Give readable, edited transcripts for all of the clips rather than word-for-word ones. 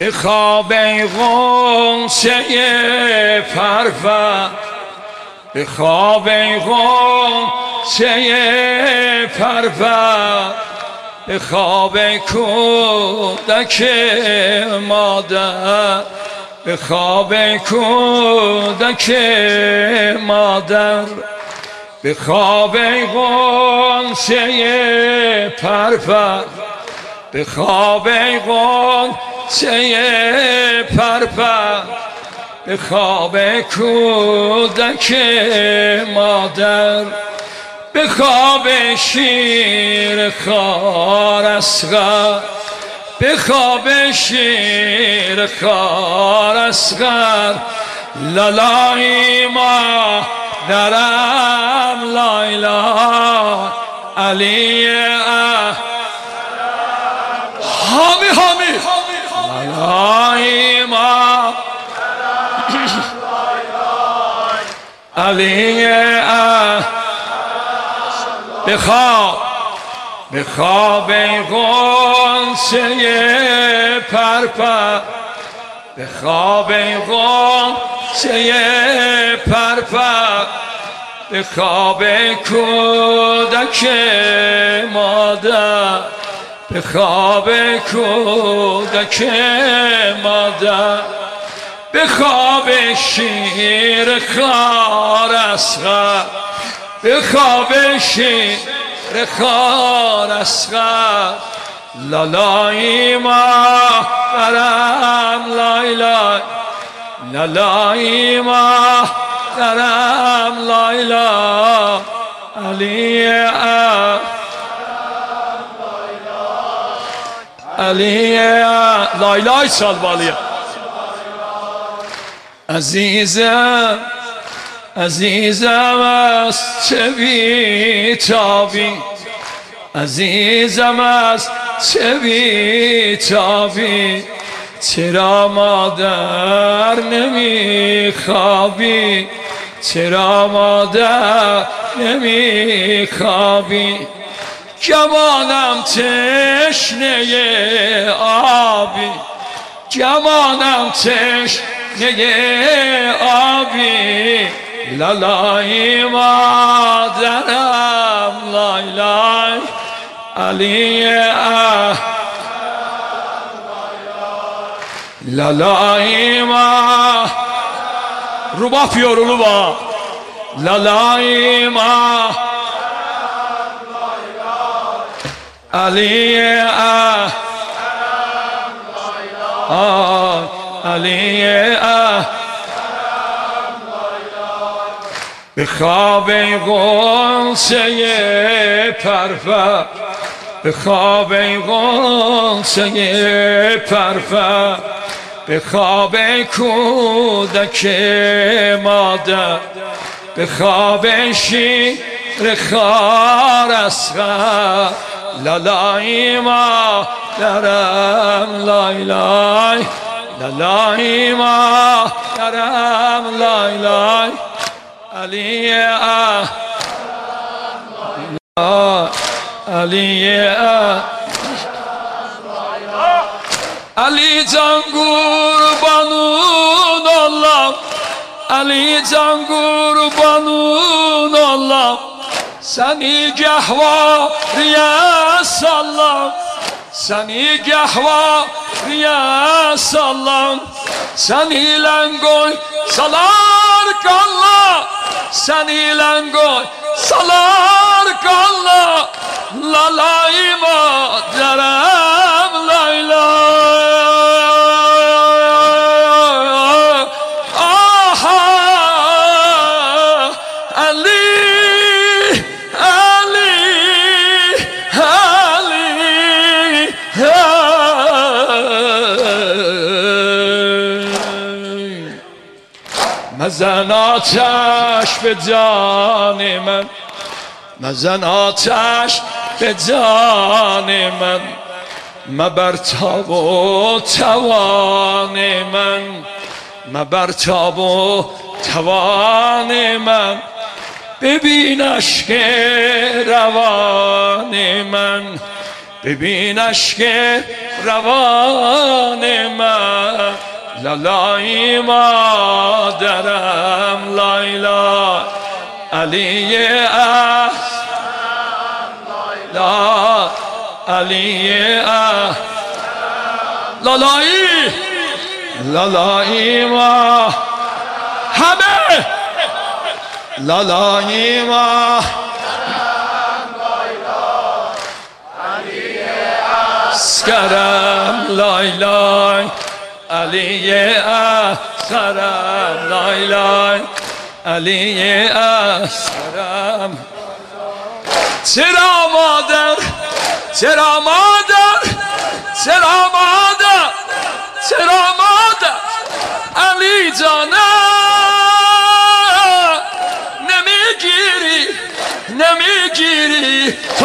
به خواب غنچه پرور، به خواب غنچه پرور، به خواب کودک مادر، به خواب کودک مادر، به خواب غنچه پرور، به خواب غنچه پرور، به خواب کودک مادر، به خواب شیر خوار اصغر، به خواب شیر خوار اصغر، لالای ما درم لایلا علی حامی حامی لالای ما علی به خواب غنچه پرپر، به خواب غنچه پرپر، به خواب کودک مادر، به خواب کودک مادر، به خواب شیر خوار اصغر، به خواب شیر خوار اصغر، لالای ما درم لایلا، لالای ما درم لایلا علی علی لایلای سالبالیا. عزیزم عزیزم از چه بیتابی، عزیزم از چه بیتابی، چرا مادر نمیخوابی، چرا مادر نمیخوابی، جوانم تشنه آبی، جوانم تشنه آبی، لالای مادرم لایلای علی لالای ما روبا پیارو روبا لالای ما علی علی به خواب غنچه پرور، به خواب غنچه پرور، به خواب کودک مادر، به خواب شیر خوار اصغر، لالای ما درم لایلای، لالای ما درم لایلای علی علی علی جان قربانون الله، علی جان قربانون الله، سنی گهواری سلام، سنی گهواری سلام، سنی لنگوی سالار کلا، سنی لنگوی سالار کلا، لالای مادرم لایلا آها علی علی علی مزن آتش به جان من، مزن آتش به جان من، مبر تاب و توان من، مبر تاب و توان من، ببین اشک روان من، ببین اشک روان من لالای مادرم لایلا علی لا علی لالای ما همه لالای ما اسکرم لای لای علی اسکرم لای لای علی اسکرم چرا مادر چرا مادر چرا مادر چرا مادر علی جانم نمیگیری نمیگیری تو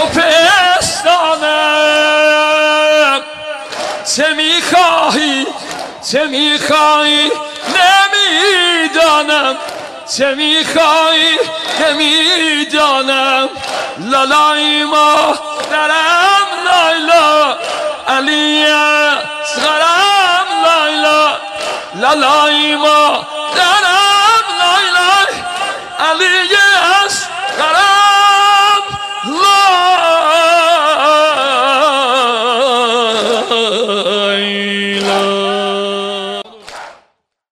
پستانم چه میخواهی چه میخواهی نمیدانم چه میخواهی نمیدانم لالای ما درم لایلا علی اصغرم لایلا لالای ما